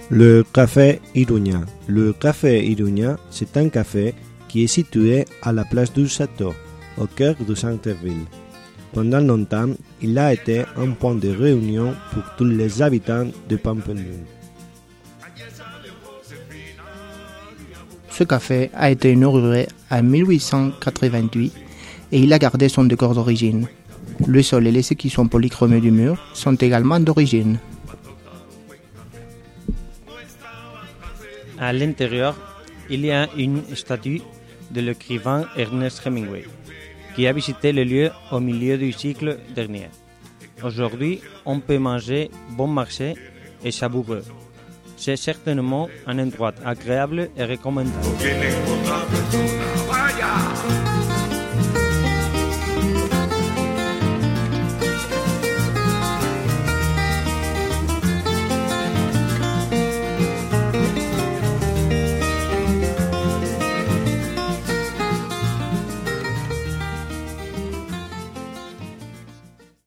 Le café Iruña. Le café Iruña, c'est un café qui est situé à la place du Château, au cœur du centre-ville. Pendant longtemps, il a été un point de réunion pour tous les habitants de Pampelune. Ce café a été inauguré en 1888 et il a gardé son décor d'origine. Le sol et les écussons polychromés du mur sont également d'origine. À l'intérieur, il y a une statue de l'écrivain Ernest Hemingway, qui a visité le lieu au milieu du siècle dernier. Aujourd'hui, on peut manger bon marché et savoureux. C'est certainement un endroit agréable et recommandable.